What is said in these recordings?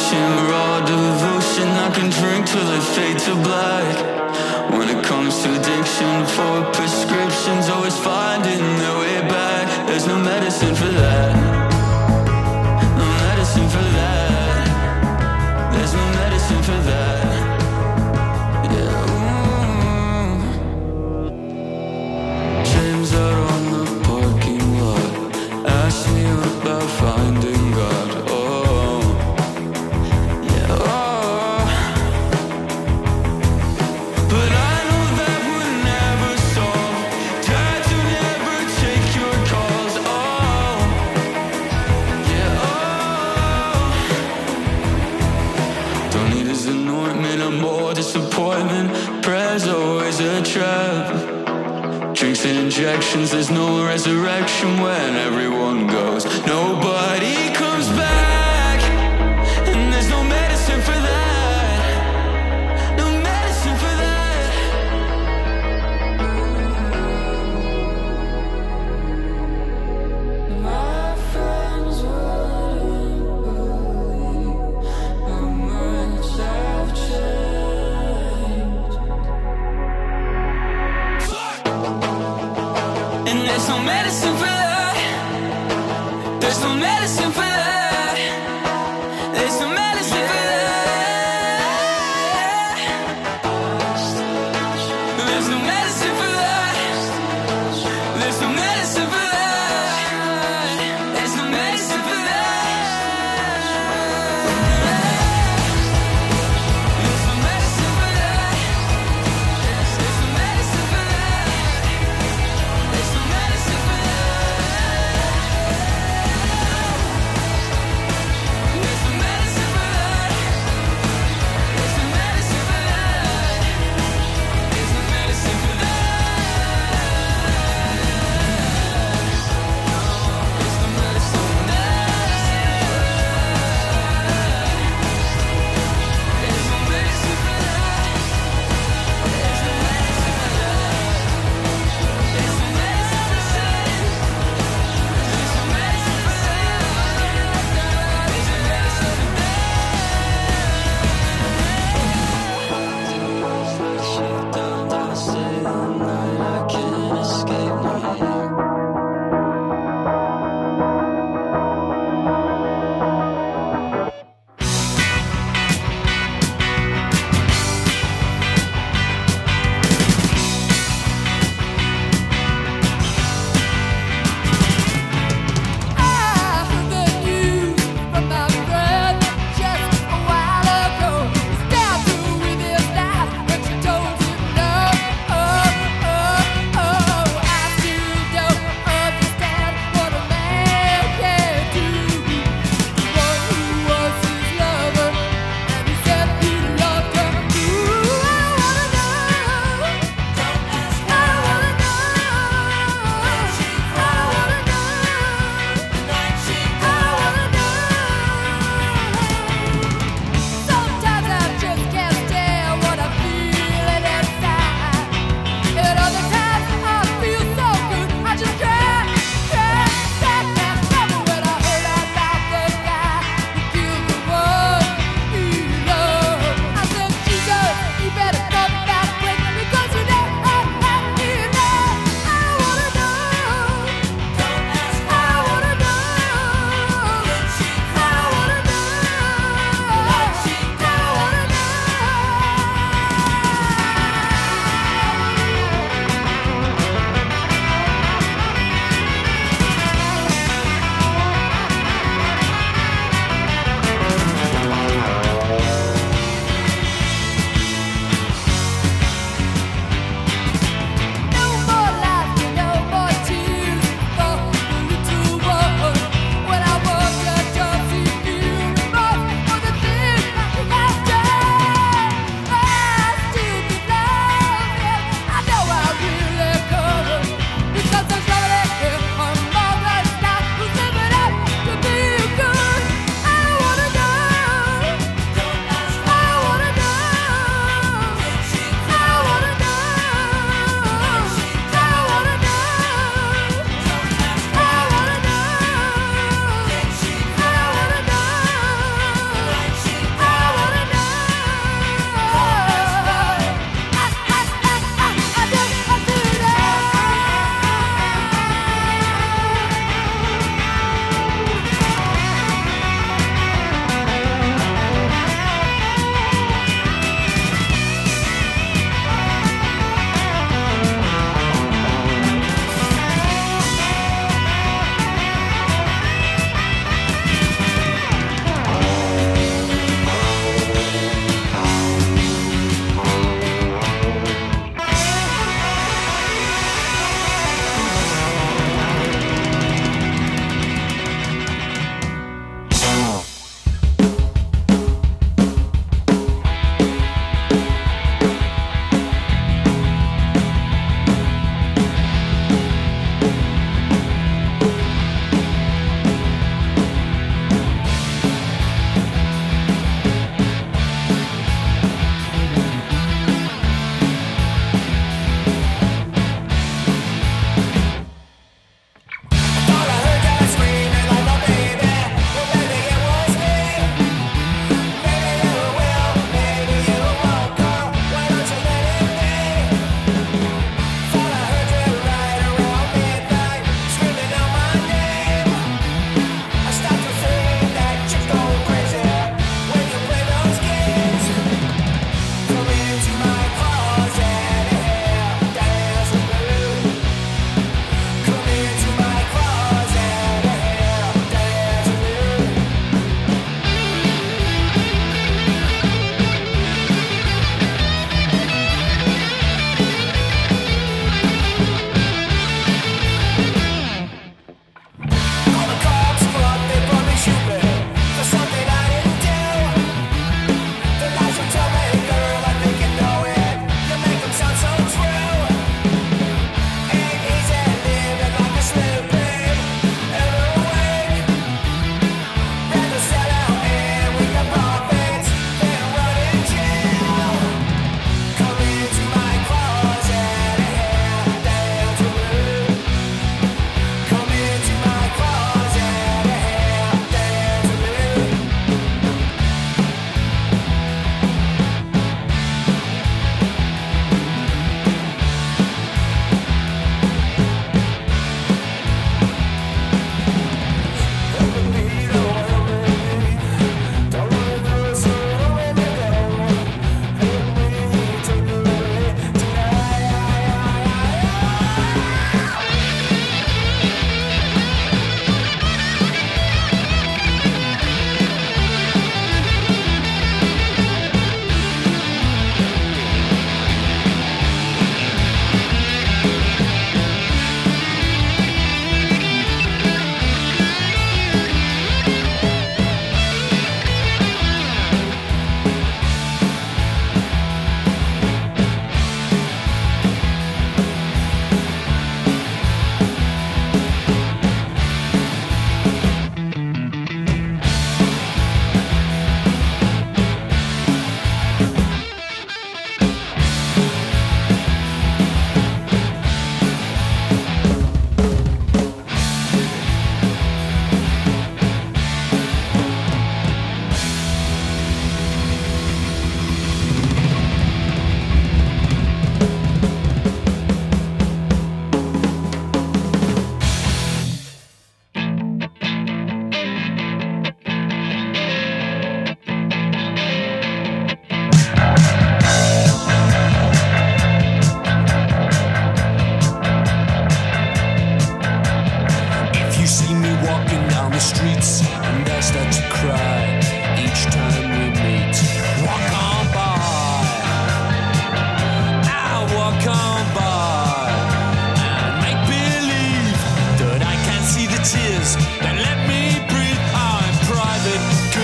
potion, raw devotion. I can drink till it fade to black. When it comes to addiction, for prescriptions, always finding their way back. There's no medicine for that. No medicine for that. There's no medicine for that. Yeah. James out on the parking lot asked me about finding God. Oh, yeah. Oh. But I know that would never solve. Try to never take your calls. Oh, yeah. Oh. Don't need his anointment or more disappointment. Prayer's always a trap. Drinks and injections, there's no resurrection when everyone goes. Nobody comes back, and there's no medicine for that. No medicine for that. My friends wouldn't believe how much I've changed. And there's no medicine for that. There's no medicine for that. There's no medicine for that. There's no medicine for that. There's no medicine for that. There's no medicine for that. There's no medicine for that. There's no medicine for that. There's no medicine for that.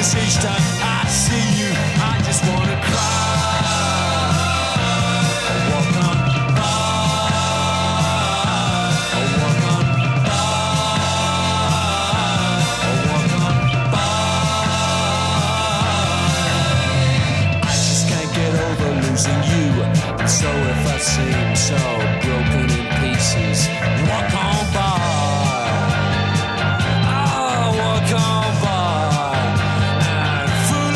'cause each time I see you, I just wanna cry. Walk on by, walk on by, walk on by. I just can't get over losing you, and so if I seem so broken in pieces, walk on by. Walk on by and fool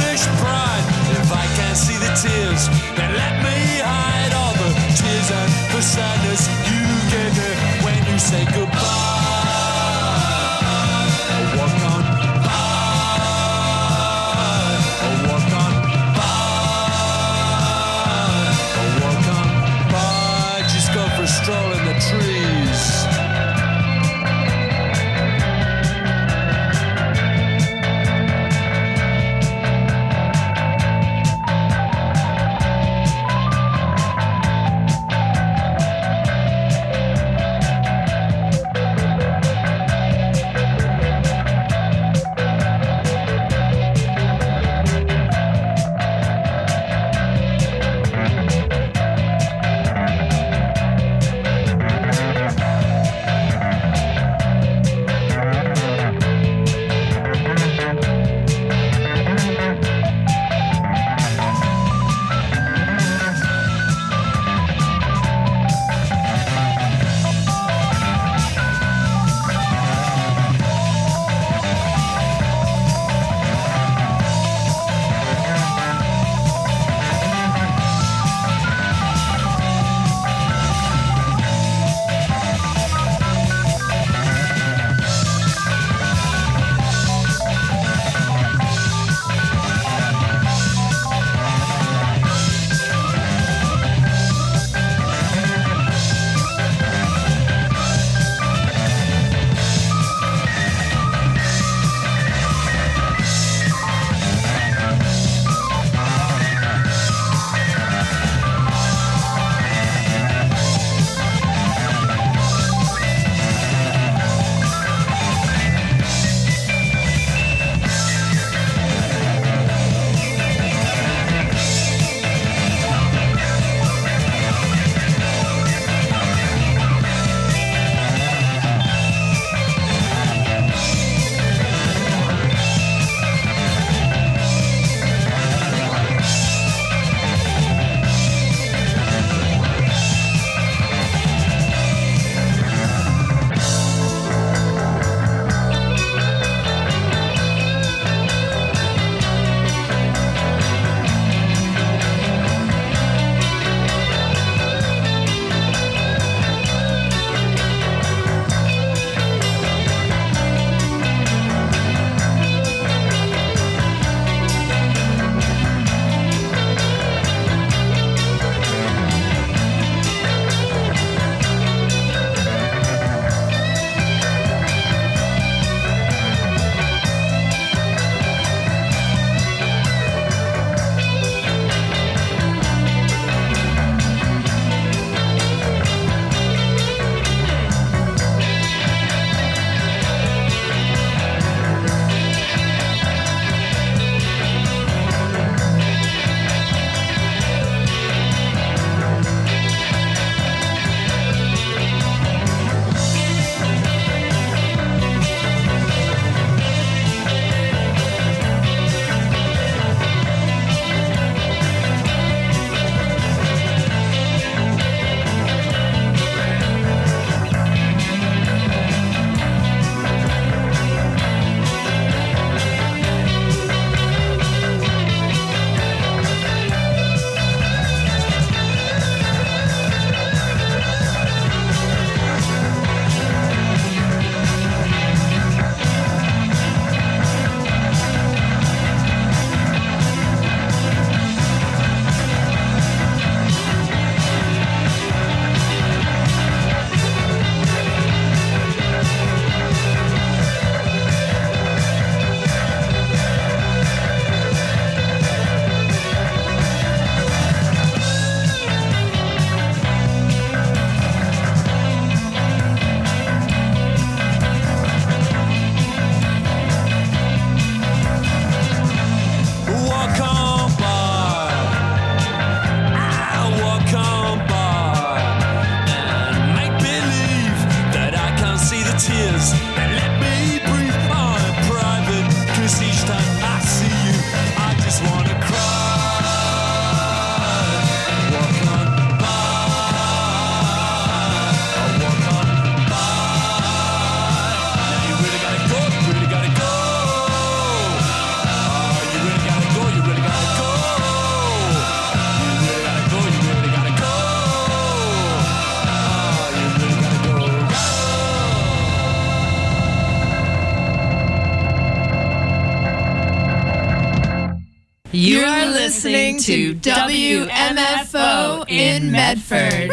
You are listening to WMFO in Medford.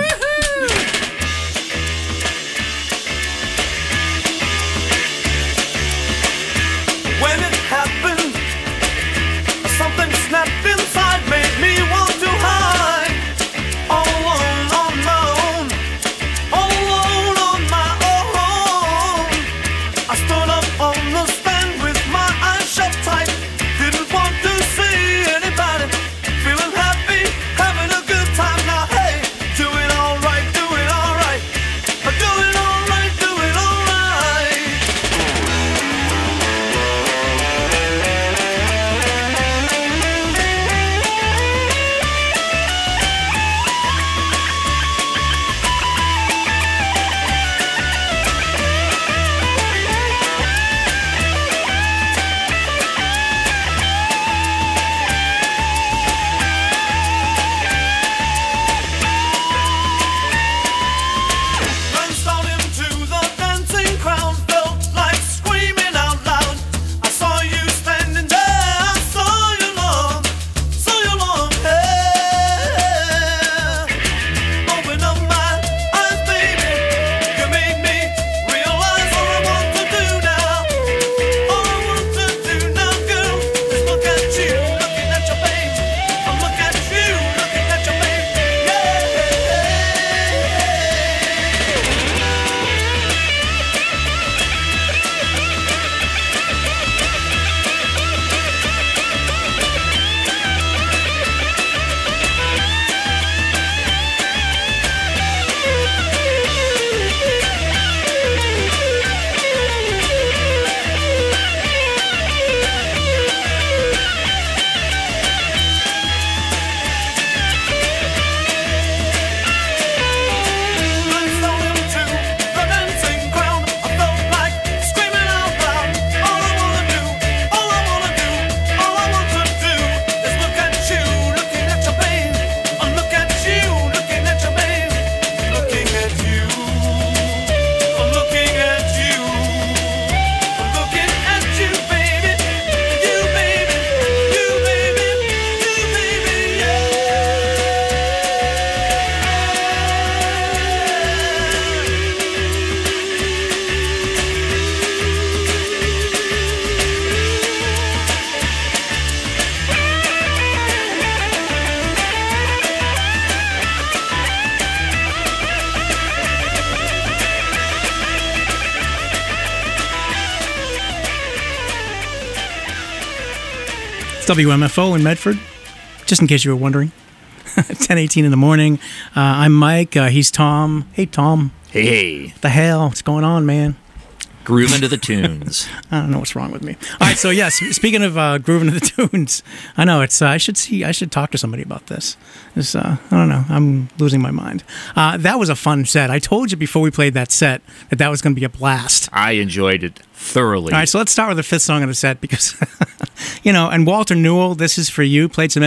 When it happened, something snapped inside, made me want to hide. All alone on my own, all alone on my own. I stood up on the stand with my eyes shut tight. Didn't want to see anybody. Feeling happy, having a good time now. Hey, doing all right, doing all right. Doing all right, doing all right. Runs down into the dancing crowd, felt like screaming out loud. I saw you standing there, I saw your long hair. Open up my eyes, baby. You made me realize all I want to do now. All I want to do now, girl, is look at you, looking at your baby. Look at you, looking at your baby. Yeah. Runs down into the dancing crowd. I felt like screaming out loud. All I wanna do, all I wanna do, all I want to do is look at you, looking at your babe. Look at you, looking at your babe. Looking at you, looking at you, looking at you, baby. You, baby, you, baby, you, baby, yeah. It's WMFO in Medford, just in case you were wondering. 10:18 in the morning. I'm Mike. He's Tom. Hey, Tom. Hey, What the hell? What's going on, man? grooving to the tunes. I don't know what's wrong with me. All right, so yes, speaking of grooving to the tunes, I know it's. I should talk to somebody about this. I don't know. I'm losing my mind. That was a fun set. I told you before we played that set that was going to be a blast. I enjoyed it thoroughly. All right, so let's start with the fifth song of the set because, and Walter Newell, This Is For You, played some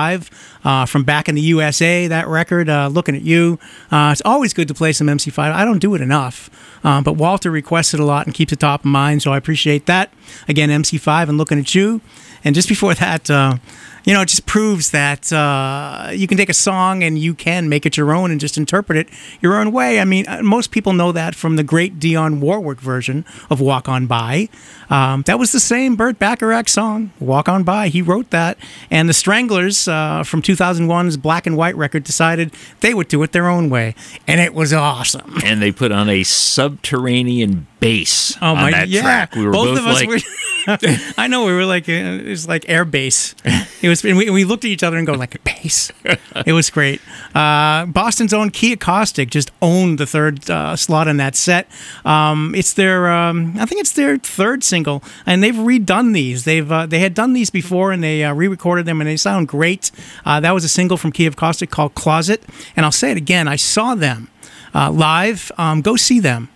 MC5 from back in the USA, that record, Looking at You. It's always good to play some MC5. I don't do it enough, but Walter requests it a lot and keeps it top of mind, so I appreciate that. Again, MC5 and Looking at You. And just before that, it just proves that you can take a song and you can make it your own and just interpret it your own way. I mean, most people know that from the great Dionne Warwick version of Walk On By. That was the same Burt Bacharach song, Walk On By. He wrote that. And the Stranglers from 2001's Black and White record decided they would do it their own way. And it was awesome. And they put on a subterranean bass Oh on my! that Yeah, track. We were both of us like, were. I know we were like it was like air bass. It was. And we looked at each other and go like bass. It was great. Boston's own Kia Caustic just owned the third slot in that set. It's their. I think it's their third single, and they've redone these. They had done these before, and they re-recorded them, and they sound great. That was a single from Kia Caustic called Closet, and I'll say it again. I saw them live. Go see them.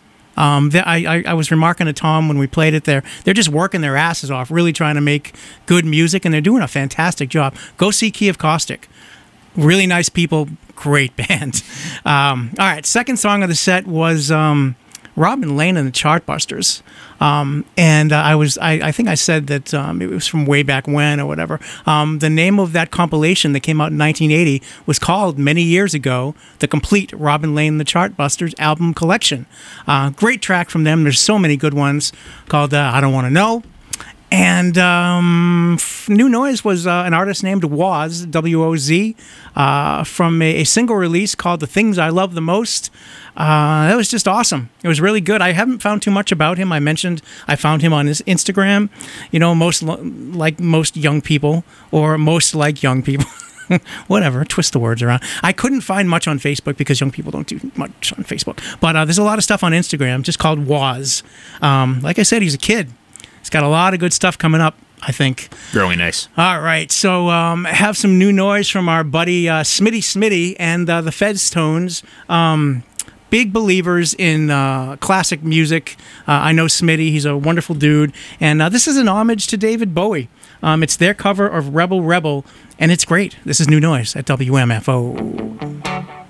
I was remarking to Tom when we played it there. They're just working their asses off, really trying to make good music, and they're doing a fantastic job. Go see Kiev Caustic. Really nice people, great band. All right, second song of the set was Robin Lane and the Chartbusters. I think I said that it was from way back when or whatever. The name of that compilation that came out in 1980 was called many years ago the Complete Robin Lane and the Chartbusters album collection. Great track from them. There's so many good ones called I Don't Want to Know. And New Noise was an artist named Woz, W-O-Z, from a single release called The Things I Love the Most. That was just awesome. It was really good. I haven't found too much about him. I found him on his Instagram, like most young people, or most like young people. Whatever, twist the words around. I couldn't find much on Facebook because young people don't do much on Facebook. But there's a lot of stuff on Instagram just called Woz. Like I said, he's a kid. He's got a lot of good stuff coming up, I think. Really nice. All right, so have some new noise from our buddy Smitty and the Feds Tones. Big believers in classic music. I know Smitty, he's a wonderful dude. And this is an homage to David Bowie. It's their cover of Rebel Rebel, and it's great. This is New Noise at WMFO.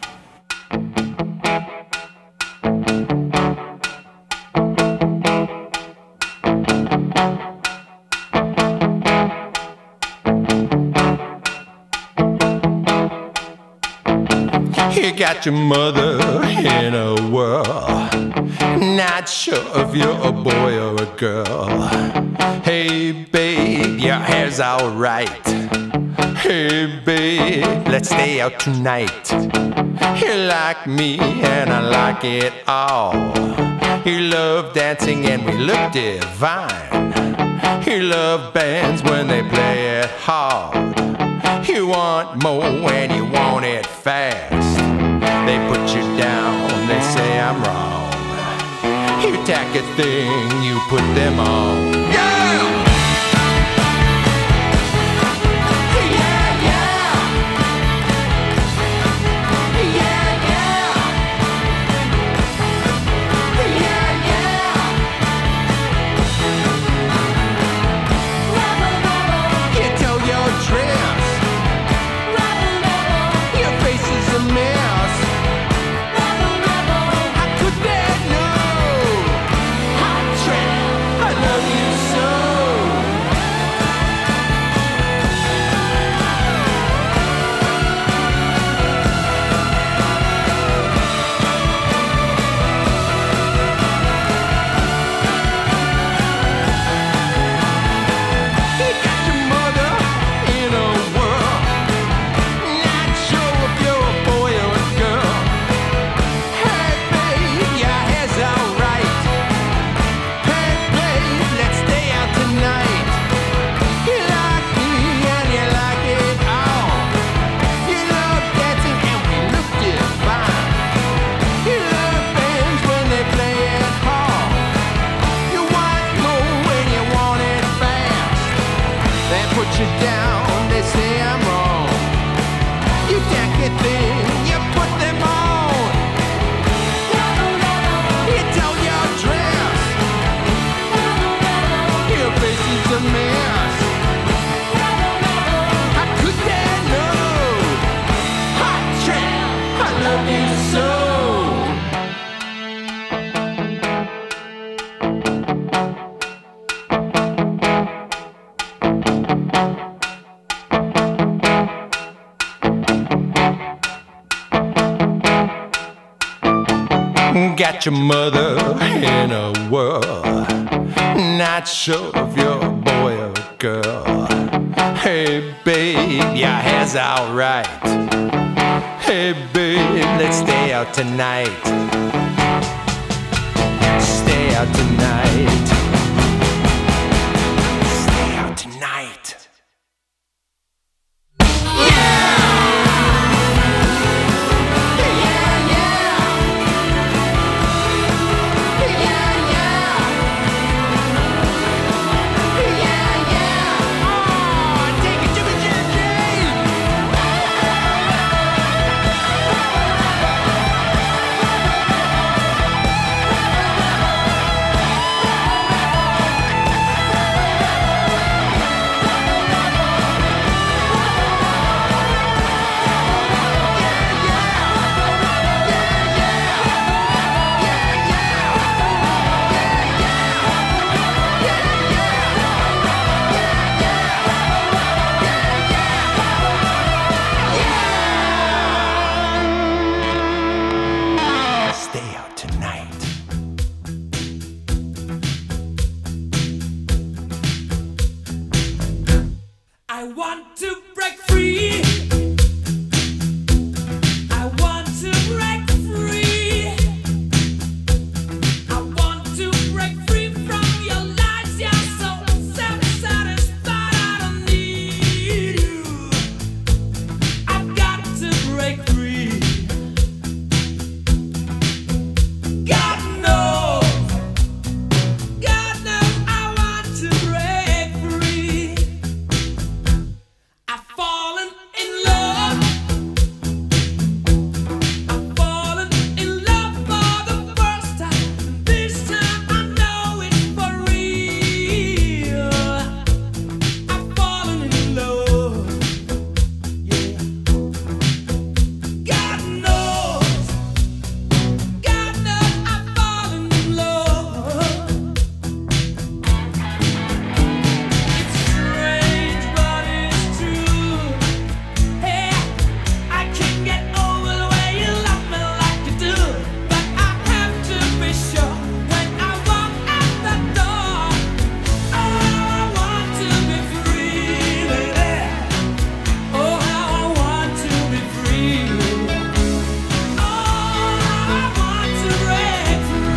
You got your mother in a whirl, not sure if you're a boy or a girl. Hey babe, your hair's alright. Hey babe, let's stay out tonight. You like me and I like it all. You love dancing and we look divine. You love bands when they play it hard. You want more and you want it fast. They put you down, they say I'm wrong. You tack a thing, you put them on. Yeah! Got your mother in a whirl, not sure if you're a boy or a girl. Hey babe, your hair's alright. Hey babe, let's stay out tonight. Stay out tonight. Stay out tonight. I want to break free. I want to break free. I want to break free from your lies. You're so self-satisfied. I don't need you. I've got to break free. God knows I want to break free. I've fallen in love. I've fallen in love for the first time. This time I know it's for real. I've fallen in love. Yeah. God knows I've fallen in love. It's strange, but it's true. Hey, I can't get over the way you love me like you do. But I have to be sure when I walk out the door. Oh, how I want to be free, baby. Oh, how I want to be free. Oh, how I want to break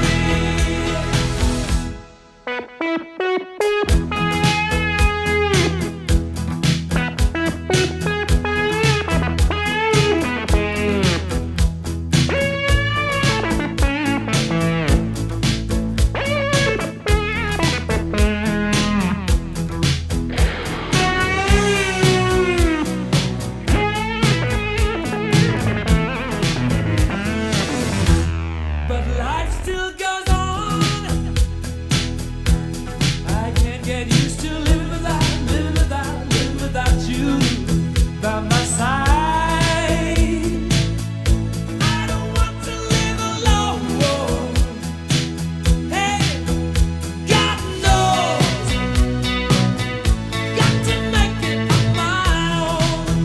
But life still goes on. I can't get used to living without you by my side. I don't want to live alone. Hey, God knows, got to make it on my own.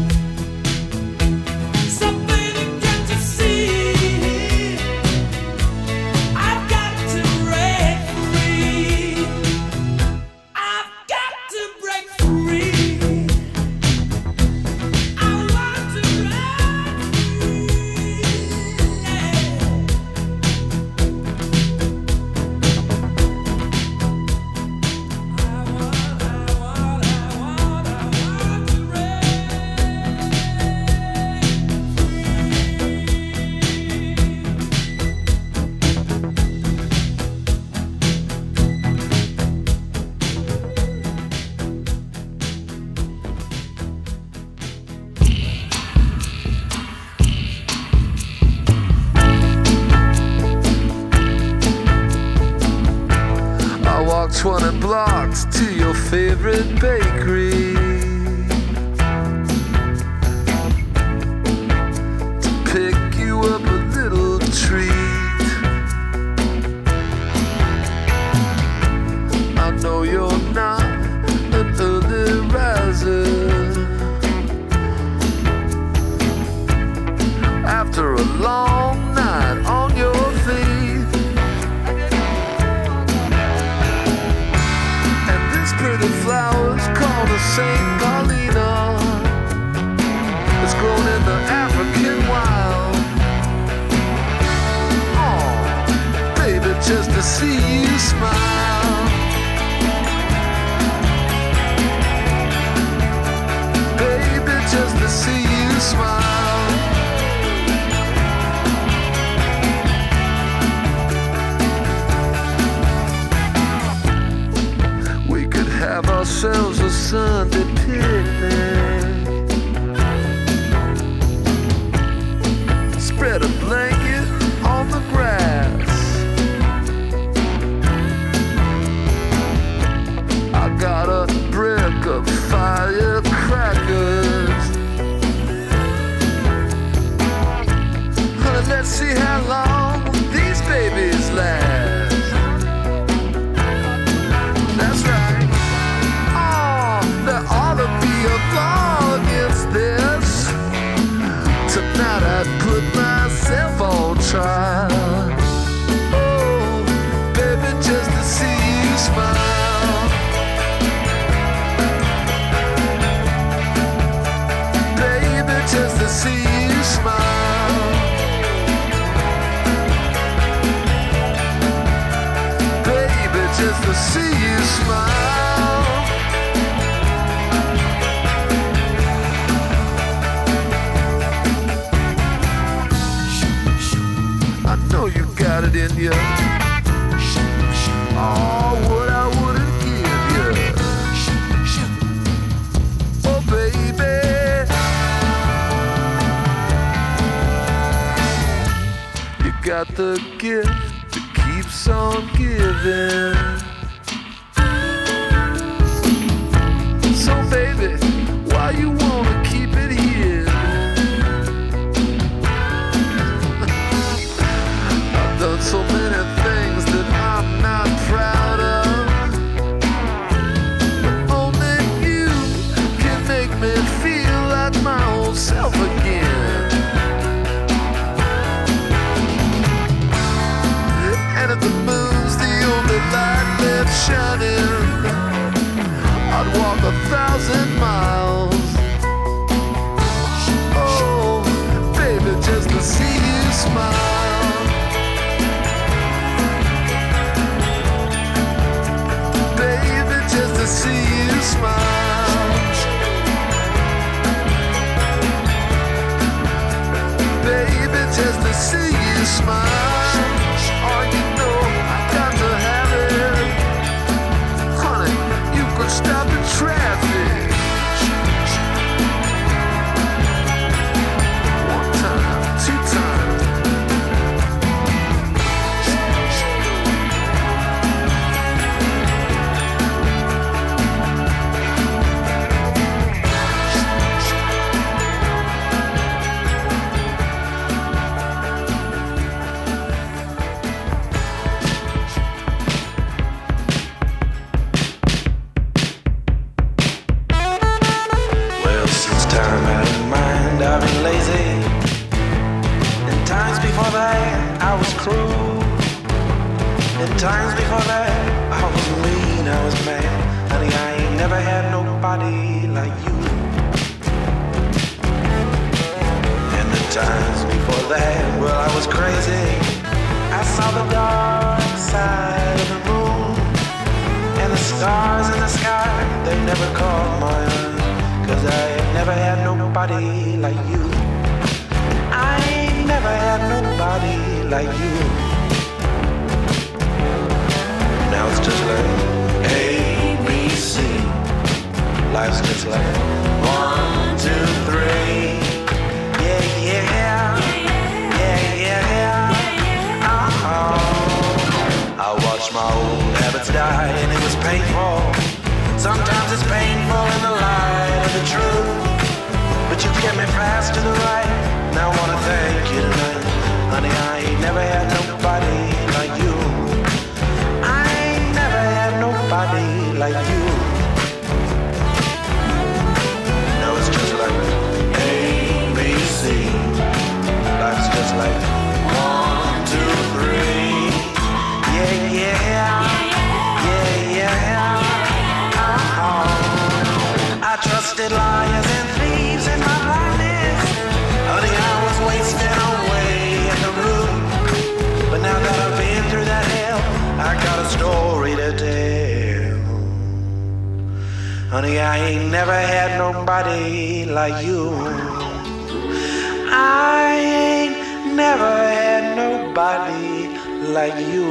So baby, can't you see? I've got to break free. I've got to break free. I want to break free. I want to I walk 20 blocks to your favorite bakery to pick you up a little treat. I know you're not an early riser. After a long night on your feet, and this pretty flowers called a Saint Paulina, it's grown in the African wild. Oh, baby, just to see you smile. Baby, just to see you smile. We could have ourselves a Sunday picnic. Spread a blanket on the grass. got the gift that keeps on giving. So baby, why you wanna keep it here? I've done so many things that I'm not proud of, but only you can make me feel like my old self again. And if the moon's the only light left shining, I'd walk 1,000 miles. Oh, baby, just to see you smile. Baby, just to see you smile. Baby, just to see you smile. Oh, you know I got to have it. Honey, you could stop the traffic. One time, two times. Well, since time out of mind, I've been lazy. And times before that, I was cruel. And times before that, I was mean, I was mad. Honey, I ain't never had nobody like you. And the times before that, well, I was crazy. I saw the dark side of the moon. And the stars in the sky, they never caught my eye. 'Cause I ain't never had nobody like you. I ain't never had nobody like you. Now it's just like A, B, C. Life's just like 1, 2, 3. Yeah, yeah. Yeah, yeah. Oh, I watched my old habits die and it was painful. Sometimes it's painful in the light of the truth, but you get me fast to the right, and I wanna thank you tonight. Honey, I ain't never had nobody like you. I ain't never had nobody like you. Now it's just like A, B, C. Life's just like 1, 2, 3. Yeah, yeah. Yeah, yeah. I trusted liars and thieves in my blindness. Honey, I was wasting away in the room. But now that I've been through that hell, I got a story to tell. Honey, I ain't never had nobody like you. I ain't never had nobody like you.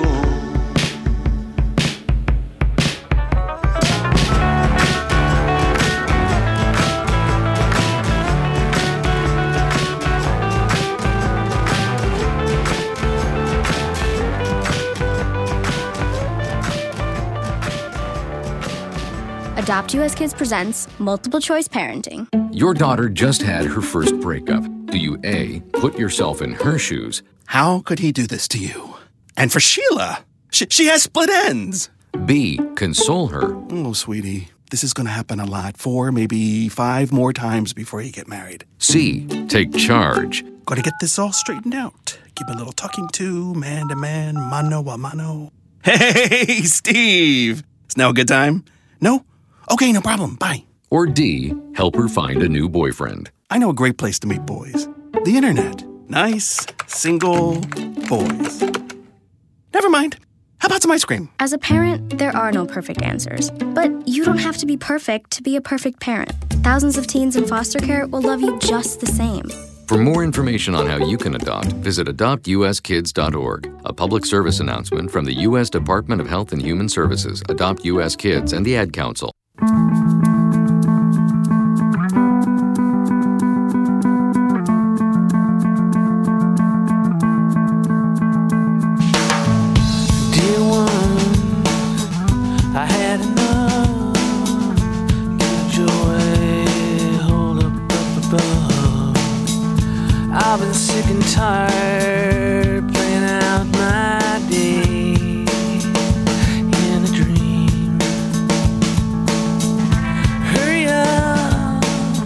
Adopt US Kids presents Multiple Choice Parenting. Your daughter just had her first breakup. Do you A, put yourself in her shoes? How could he do this to you? And for Sheila, she has split ends. B, console her? Oh, sweetie, this is going to happen a lot. 4, maybe 5 more times before you get married. C, take charge? Got to get this all straightened out. Give a little talking to, man to man, mano a mano. Hey, Steve! Is now a good time? No? Okay, no problem. Bye. Or D, help her find a new boyfriend? I know a great place to meet boys. The internet. Nice, single boys. Never mind. How about some ice cream? As a parent, there are no perfect answers. But you don't have to be perfect to be a perfect parent. Thousands of teens in foster care will love you just the same. For more information on how you can adopt, visit adoptuskids.org. A public service announcement from the U.S. Department of Health and Human Services, Adopt U.S. Kids, and the Ad Council. guitar, playing out my day in a dream. Hurry up,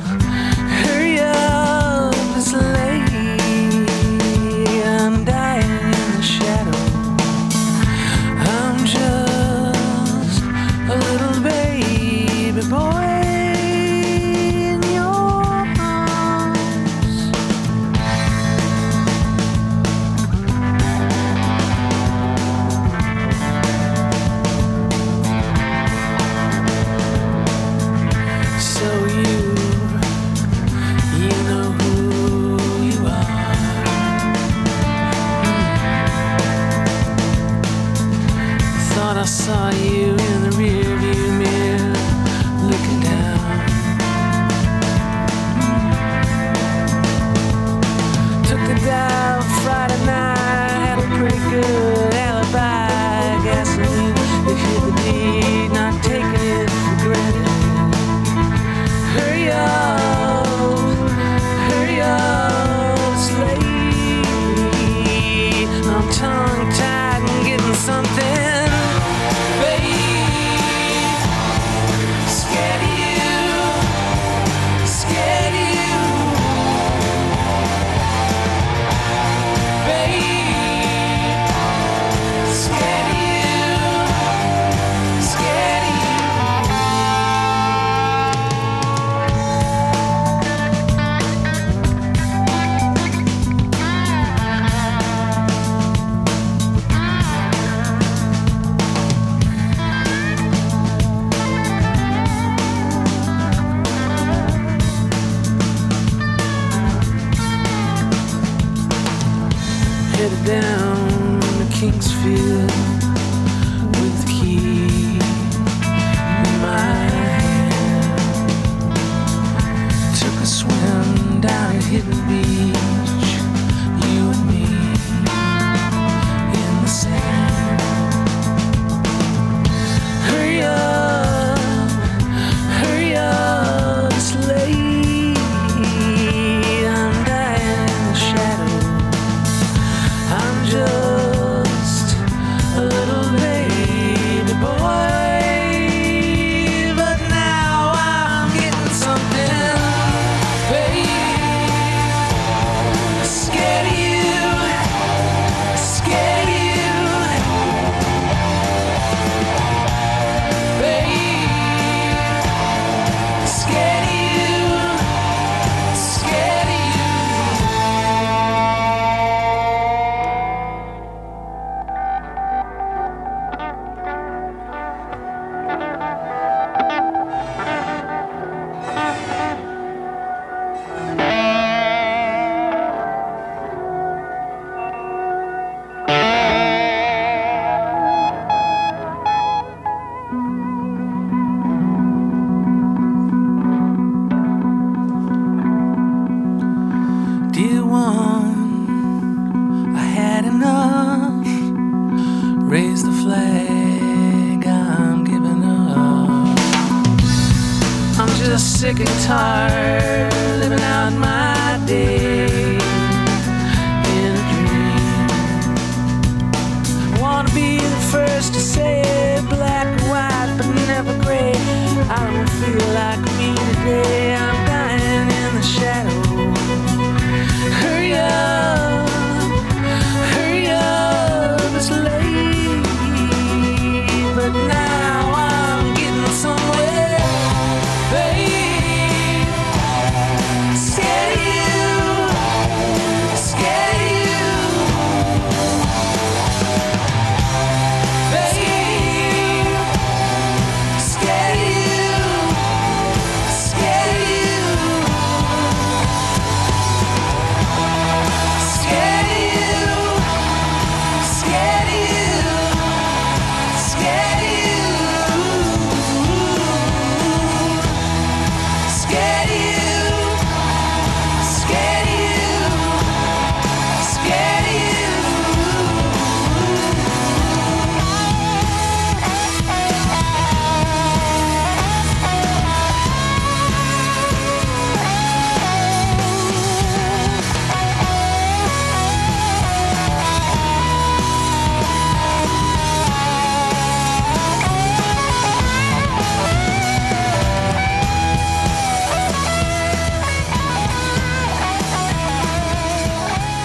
it's late. I'm dying in the shadow. I'm just a little baby boy in your arms. So you know who you are. Thought I saw you in the rearview mirror, looking down. Took the dial Friday night, had a pretty good alibi. Gasoline, it hit the deed, not taking it for granted. Hurry up, it's late. I'm tongue-tied and getting something, babe. Scared of you, scared of you, babe. Scared of you, scared of you. Headed down to Kingsfield with the key in my hand. Took a swim down at Hidden Beach, you and me in the sand. Hurry up, it's late. I'm dying in the shadow. I'm just a little baby boy, but now I'm getting something, babe. Scared of you, scared of you, babe. Scared of you, scared of you. Dear one, I had enough. Raise the flag, I'm giving up. I'm just sick and tired, living out my day in a dream. I wanna be the first to say black and white, but never gray. I don't feel like me today. I'm dying in the shadow. Hurry up, it's late. But now I'm getting somewhere, babe. Scared of you, scared of you, babe. Scared of you, scared of you.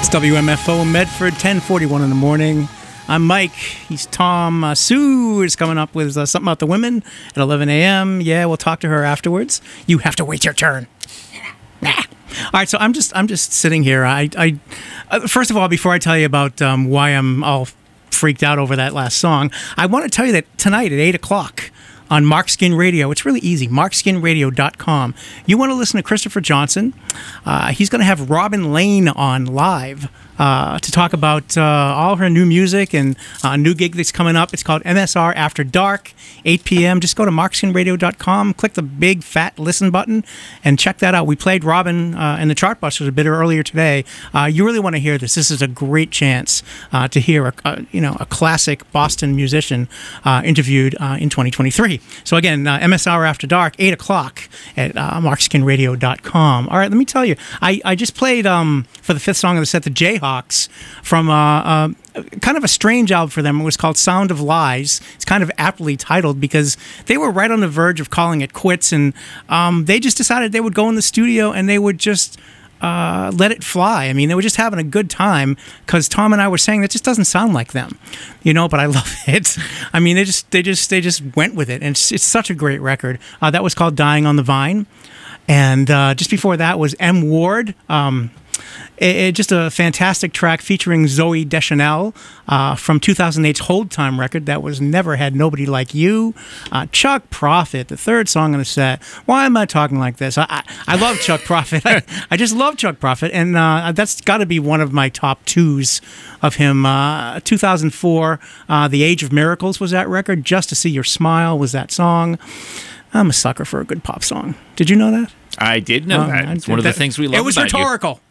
It's WMFO Medford, 10:41 in the morning. I'm Mike. He's Tom. Sue is coming up with something about the women at 11 a.m. Yeah, we'll talk to her afterwards. You have to wait your turn. Nah. All right, so I'm just sitting here. First of all, before I tell you about why I'm all freaked out over that last song, I want to tell you that tonight at 8 o'clock on Mark Skin Radio, it's really easy, markskinradio.com. You want to listen to Christopher Johnson. He's going to have Robin Lane on live to talk about all her new music and a new gig that's coming up. It's called MSR After Dark, 8 p.m. Just go to markskinradio.com, click the big fat listen button, and check that out. We played Robin in the Chartbusters a bit earlier today. You really want to hear this. This is a great chance to hear a classic Boston musician interviewed in 2023. So again, MSR After Dark, 8 o'clock at markskinradio.com. All right, let me tell you, I just played for the fifth song of the set, the Jayhawks, from kind of a strange album for them. It was called Sound of Lies. It's kind of aptly titled because they were right on the verge of calling it quits, and they just decided they would go in the studio and they would just let it fly. I mean, they were just having a good time because Tom and I were saying that just doesn't sound like them, but I love it. I mean, they just went with it, and it's such a great record. That was called Dying on the Vine, and just before that was M. Ward. Just a fantastic track featuring Zooey Deschanel from 2008's Hold Time record that was Never Had Nobody Like You. Chuck Prophet, the third song on the set. Why am I talking like this? I love Chuck Prophet. I just love Chuck Prophet, and that's got to be one of my top twos of him. 2004, The Age of Miracles was that record. Just to See Your Smile was that song. I'm a sucker for a good pop song. Did you know that? I did know that. It's one of the things we love about you. It was rhetorical.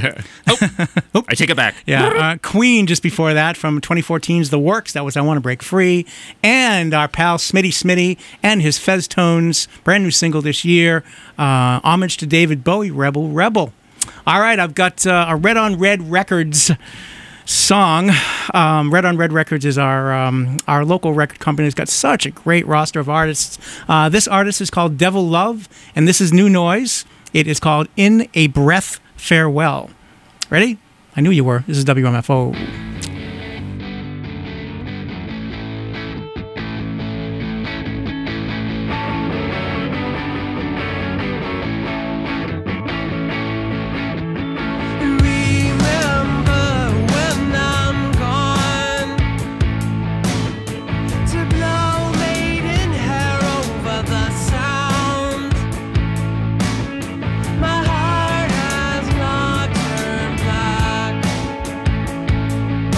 I take it back. Yeah, Queen just before that from 2014's The Works. That was I Want to Break Free. And our pal Smitty and his Fez Tones, brand new single this year. Homage to David Bowie, Rebel Rebel. All right, I've got a Red on Red Records song. Red on Red Records is our local record company. It's got such a great roster of artists. This artist is called Devil Love, and this is new noise. It is called In a Breath Farewell. Ready? I knew you were. This is WMFO. My heart has not turned black.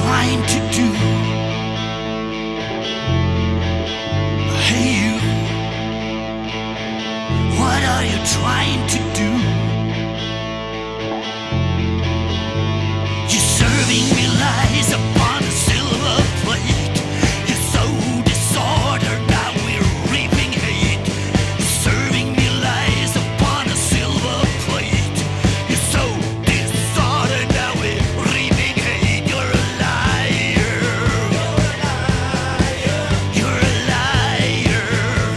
trying to do? Hey you, what are you trying to do? You're serving me lies upon a silver plate. You're so disordered, now we're reaping hate. You're serving me lies upon a silver plate. You're so disordered, now we're reaping hate. You're a liar. You're a liar.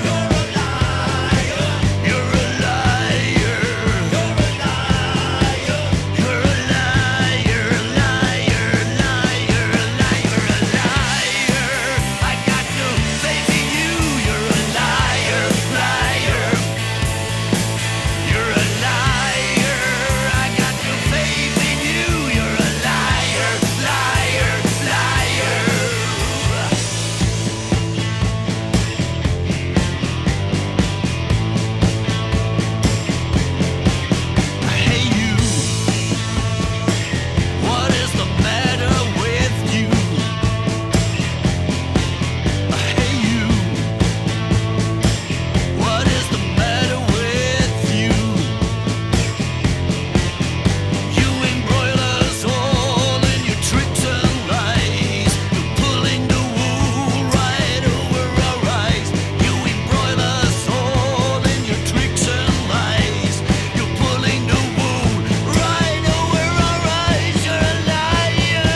You're a liar. You're a liar, liar, liar, liar, a liar. I got no faith in you. You're a liar, liar. You're a liar. I got no faith in you. You're a liar, liar, liar. Hey you, what is the matter with you? Hey you, what is the matter with you? You embroil us all in your tricks and lies. You're pulling the wool right over our eyes. You embroil us all in your tricks and lies. You're pulling the wool right over our eyes. You're a liar.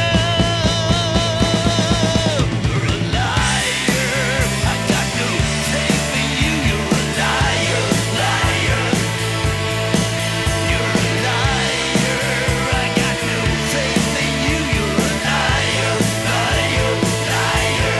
You're a liar. I got no faith in you. You're a liar, liar. You're a liar. I got no faith in you. You're a liar, liar, liar.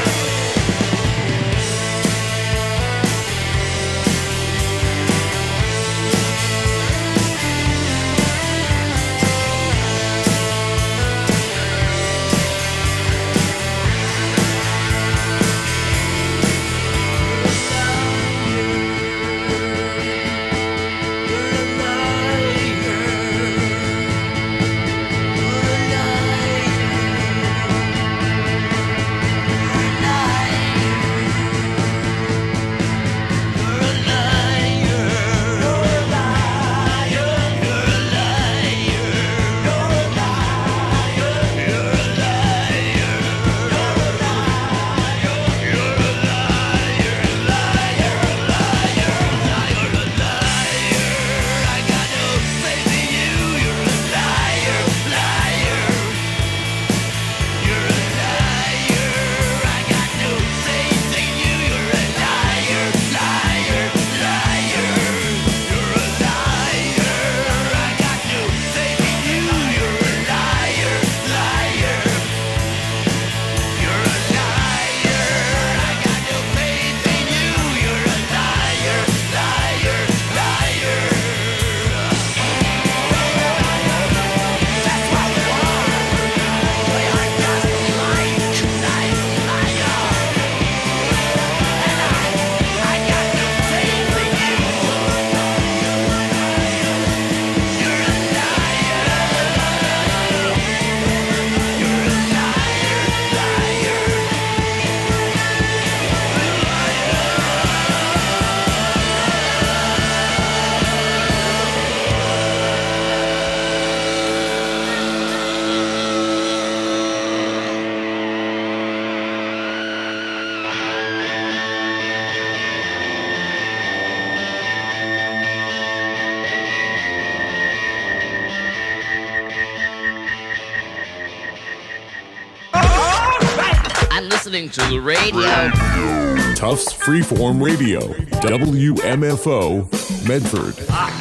I'm listening to the radio. Tufts Freeform Radio, WMFO, Medford.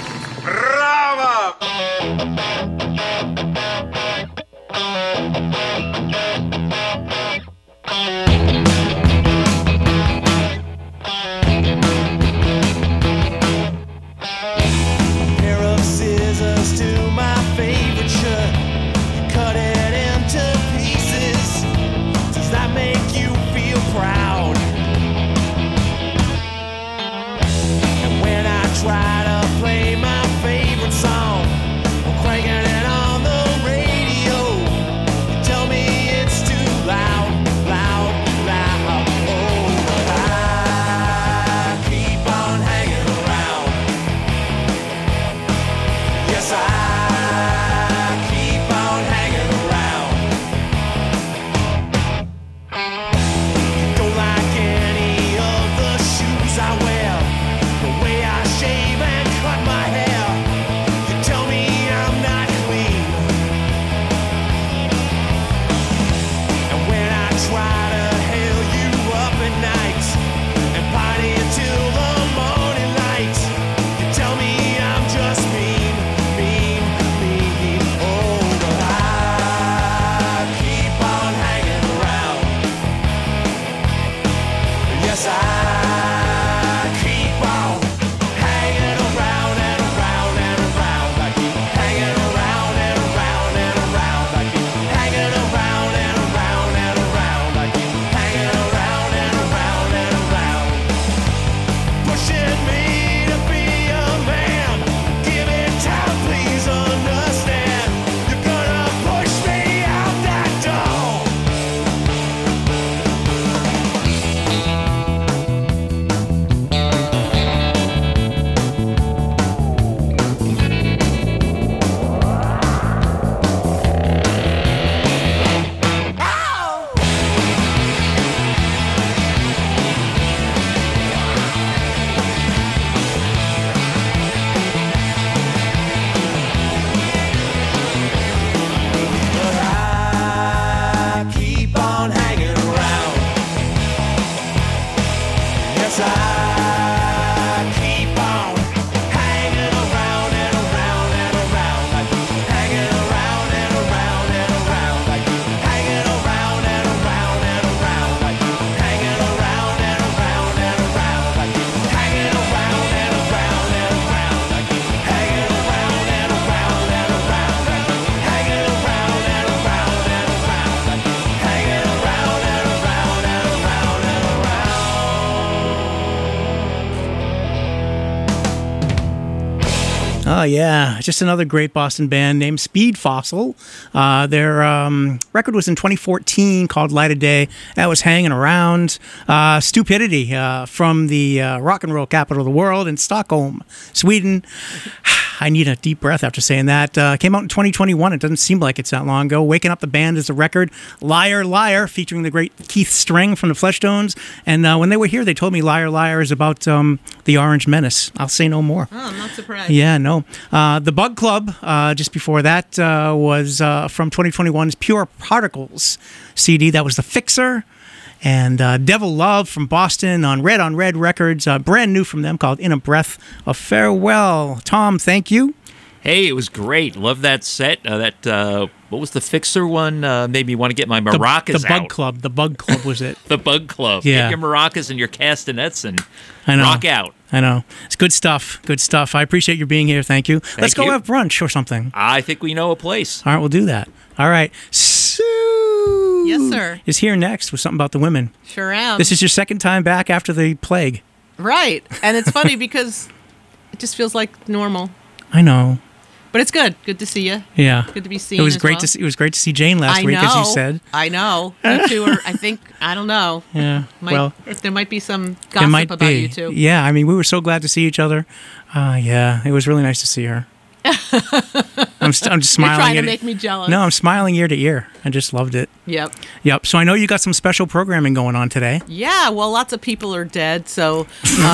Pair of scissors to my favorite shirt. Cut it into pieces. Does that make you feel proud? And when I try to play my favorite song, I'm cranking it on the radio. You tell me it's too Oh, yeah. Just another great Boston band named Speed Fossil. Their record was in 2014 called Light of Day. That was hanging around. Stupidity from the rock and roll capital of the world in Stockholm, Sweden. I need a deep breath after saying that. Came out in 2021. It doesn't seem like it's that long ago. Waking Up the Band is the record. Liar, Liar, featuring the great Keith String from the Fleshtones. And when they were here, they told me Liar, Liar is about the Orange Menace. I'll say no more. Oh, I'm not surprised. Yeah, no. The Bug Club, just before that, was from 2021's Pure Particles CD. That was The Fixer. And Devil Love from Boston on Red Records. Brand new from them called In a Breath of Farewell. Tom, thank you. Hey, it was great. Love that set. What was the Fixer one? Made me want to get my maracas the Bug out. Club. The Bug Club was it. The Bug Club. Yeah. Get your maracas and your castanets and I know. rock out. I know. It's good stuff. Good stuff. I appreciate you being here. Thank you. Let's go you. have brunch or something. I think we know a place. All right, we'll do that. All right. Sue Yes, sir. is here next with something about the women. Sure am. This is your second time back after the plague. Right. And it's funny because it just feels like normal. I know. But it's good. Good to see you. Yeah. Good to be seen. It was as great well. to see. It was great to see Jane last week, as you said. I know. You two are. I think. I don't know. Yeah. Well, there might be some there gossip might about be. you two. Yeah. I mean, we were so glad to see each other. Yeah. It was really nice to see her. I'm just smiling. You're trying to at- make me jealous. No, I'm smiling ear to ear. I just loved it. Yep. Yep. So I know you got some special programming going on today. Yeah. Well, lots of people are dead, so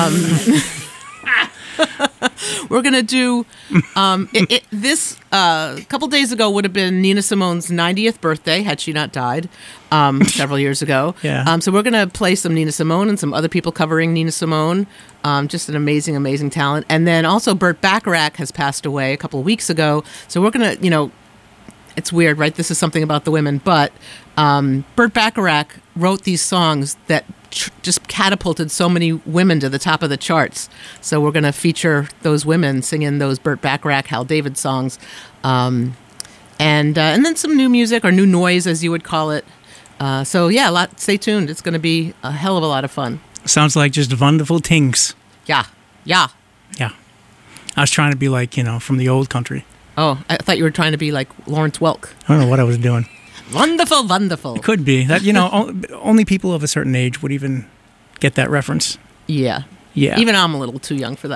we're gonna do this. A couple days ago would have been Nina Simone's 90th birthday had she not died several years ago. Yeah. So we're gonna play some Nina Simone and some other people covering Nina Simone. Just an amazing talent. And then also Burt Bacharach has passed away a couple of weeks ago. So we're gonna, it's weird, right? This is something about the women, but Burt Bacharach wrote these songs that just catapulted so many women to the top of the charts. So we're going to feature those women singing those Burt Bacharach, Hal David songs, and then some new music or new noise, as you would call it. So yeah, stay tuned. It's going to be a hell of a lot of fun. Sounds like just wonderful things. Yeah. Yeah. I was trying to be like, from the old country. Oh, I thought you were trying to be like Lawrence Welk. I don't know what I was doing. Wonderful. It could be that only people of a certain age would even get that reference. Yeah. Yeah. Even I'm a little too young for